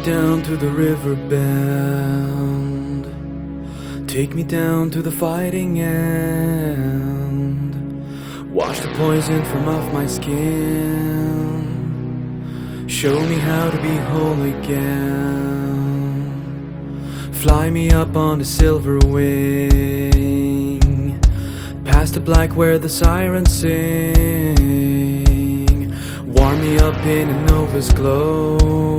down to the river bend. Take me down to the fighting end. Wash the poison from off my skin. Show me how to be whole again. Fly me up on the silver wing, past the black where the sirens sing. Warm me up in a nova's glow,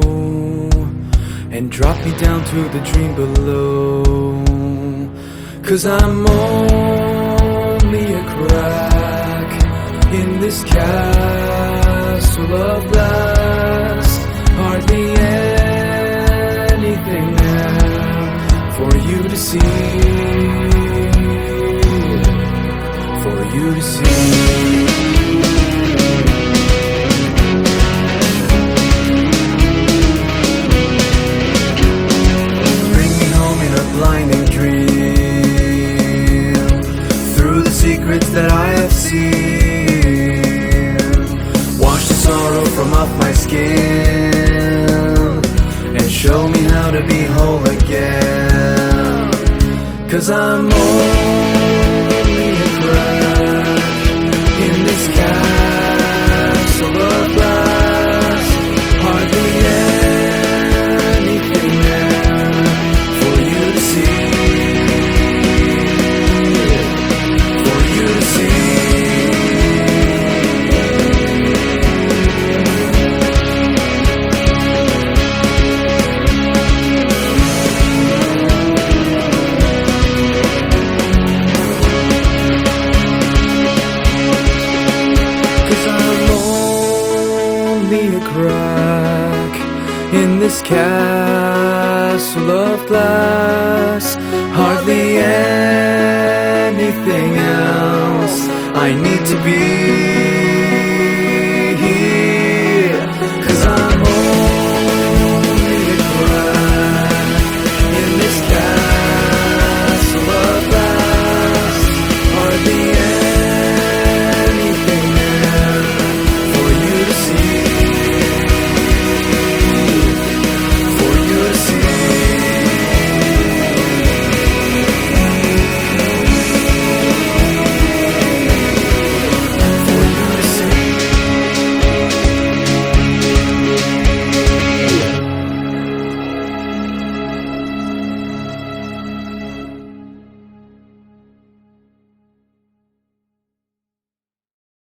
and drop me down to the dream below. 'Cause I'm only a crack in this castle of glass. Hardly anything now for you to see, for you to see. Blinding dream through the secrets that I have seen. Wash the sorrow from off my skin and show me how to be whole again. 'Cause I'm only a crack in this castle of glass. Hardly anything there for you to see, for you to see. 'Cause I'm only a crack in this castle of glass. Hardly anything else I need to be.